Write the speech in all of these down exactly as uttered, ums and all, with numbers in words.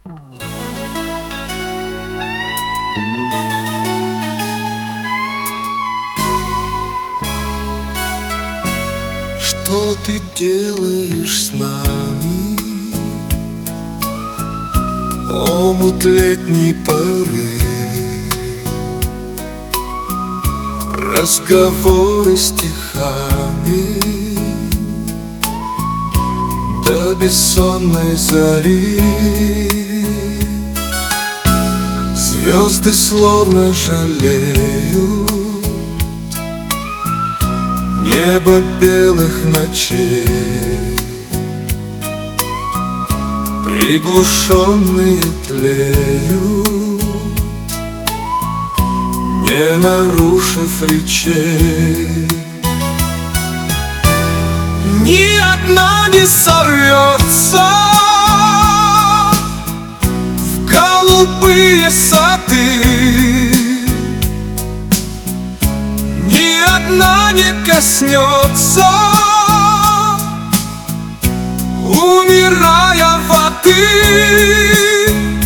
Что ты делаешь с нами? Омут летней поры, разговоры стихами до бессонной зари. Звезды словно жалеют небо белых ночей, приглушенные тлеют, не нарушив речей. Ни одна не сорвется в голубые сады, ни одна не коснется, умирая воды,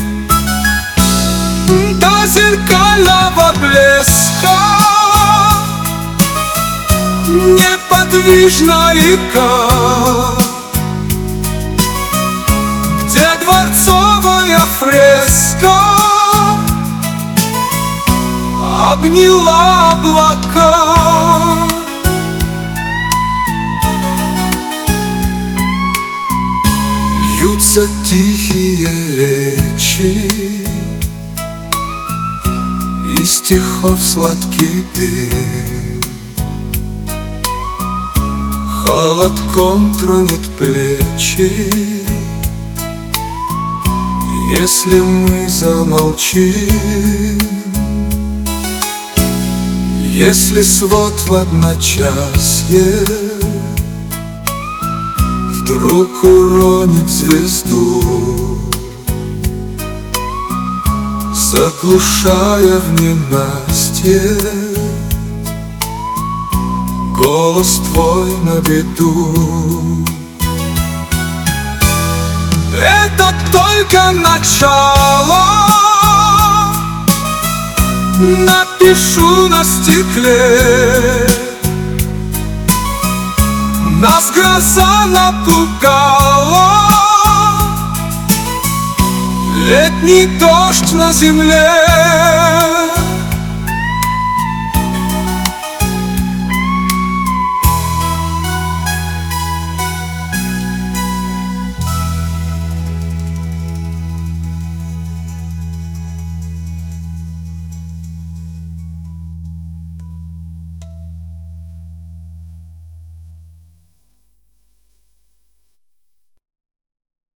до зеркального блеска неподвижна река, где дворцовая фреска обняла облака. Льются тихие речи, из стихов сладкий дым, холодком тронет плечи, если мы замолчим. Если свод в одночасье вдруг уронит звезду, заглушая в ненастье голос твой на беду. Это только начало, напишу на стекле. Нас гроза напугала, летний дождь на земле.